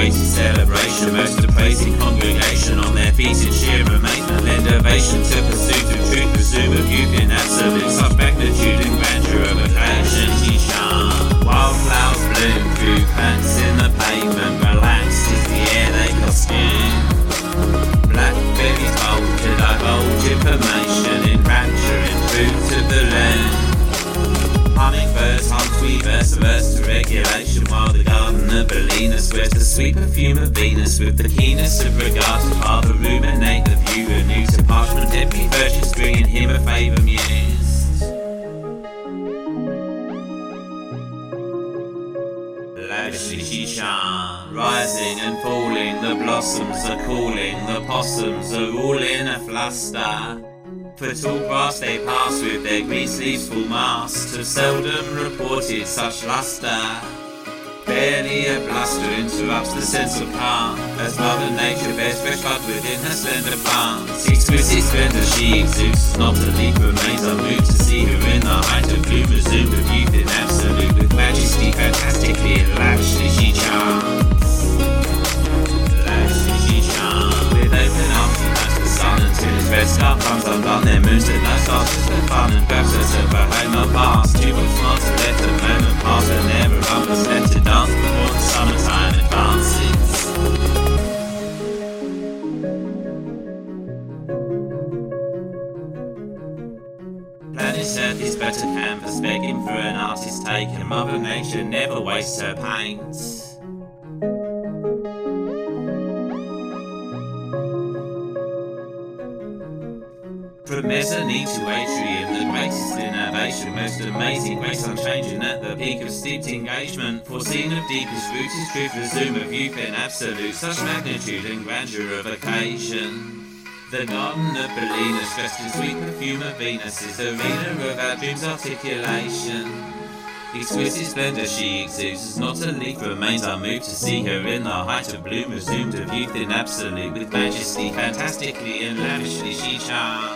greatest celebration, most appraising congregation on their feet in sheer amazement, lend ovation to pursuit of truth, presume of youth in absolute such magnitude and grandeur of occasion. She shone, wildflowers bloom through cracks in the pavement, relaxed as the air they costume. Blackberries bold to divulge information in rapture and truth of the land. Hummingbirds hum sweet verse to regulation, while the garden of Bellina swears the sweet perfume of Venus with the keenness of regard to father ruminate the view anew to parchment every virtue string in him a favour mused. Lavishly she shone, rising and falling, the blossoms are calling, the possums are all in a fluster. For tall grass they pass with their green sleeves full mast, have seldom reported such lustre. Barely a bluster interrupts the sense of calm, as Mother Nature bears fresh bud within her slender plants. Exquisite splendour she exudes, not a leaf remains unmoved to see her in the height of bloom, resumed of youth in absolute, with majesty fantastically and lavishly she charms. Lavishly she charms, with open arms she hugs the sun until his red scarf comes undone. Their moons at no stars just for fun and grabs her to her home her past. Too much smart to let a moment pass and never run was let to dance before the summertime advances. Planet Earth is but a canvas begging for an artist's take, and Mother Nature never wastes her paint. From mezzanine to atrium, the greatest innovation, most amazing grace unchanging at the peak of steeped engagement, foreseen of deepest rootest truth, resume of youth in absolute, such magnitude and grandeur of occasion. The garden of Bellina, stressed in sweet perfume of Venus, is arena of our dreams' articulation. Exquisite splendour she exudes, as not a leaf remains unmoved to see her in the height of bloom, resumed of youth in absolute, with majesty fantastically and lavishly she charms.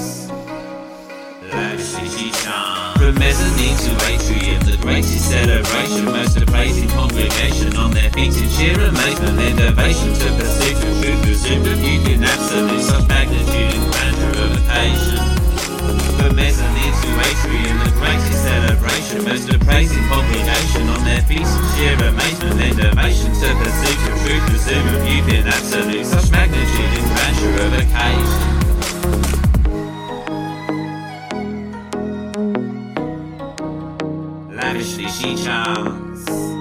Lavishly she charms. From mezzanine to atrium, the greatest celebration, most appraising congregation on their feet in sheer amazement, lend ovation to pursuit of truth, resumed of youth in absolute, such magnitude and grandeur of occasion. From mezzanine to atrium, the greatest celebration, most appraising congregation on their feet in sheer amazement, lend ovation to pursuit of truth, resume of youth in absolute, such magnitude and grandeur of occasion. Lavishly she charms.